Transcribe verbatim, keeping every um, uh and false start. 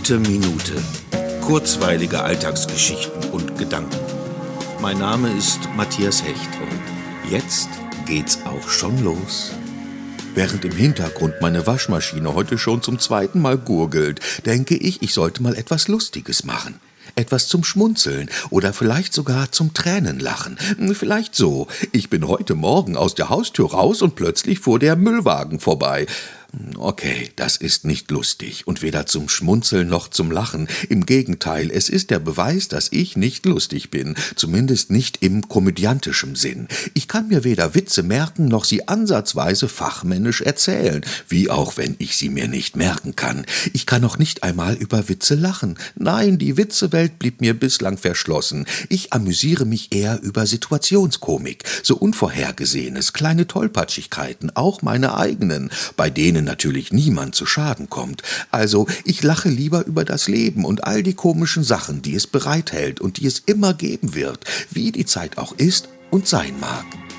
Gute Minute. Kurzweilige Alltagsgeschichten und Gedanken. Mein Name ist Matthias Hecht und jetzt geht's auch schon los. Während im Hintergrund meine Waschmaschine heute schon zum zweiten Mal gurgelt, denke ich, ich sollte mal etwas Lustiges machen. Etwas zum Schmunzeln oder vielleicht sogar zum Tränenlachen. Vielleicht so: Ich bin heute Morgen aus der Haustür raus und plötzlich fuhr der Müllwagen vorbei. Okay, das ist nicht lustig und weder zum Schmunzeln noch zum Lachen. Im Gegenteil, es ist der Beweis, dass ich nicht lustig bin, zumindest nicht im komödiantischen Sinn. Ich kann mir weder Witze merken, noch sie ansatzweise fachmännisch erzählen, wie auch wenn ich sie mir nicht merken kann. Ich kann noch nicht einmal über Witze lachen. Nein, die Witzewelt blieb mir bislang verschlossen. Ich amüsiere mich eher über Situationskomik, so Unvorhergesehenes, kleine Tollpatschigkeiten, auch meine eigenen, bei denen natürlich niemand zu Schaden kommt. Also, ich lache lieber über das Leben und all die komischen Sachen, die es bereithält und die es immer geben wird, wie die Zeit auch ist und sein mag.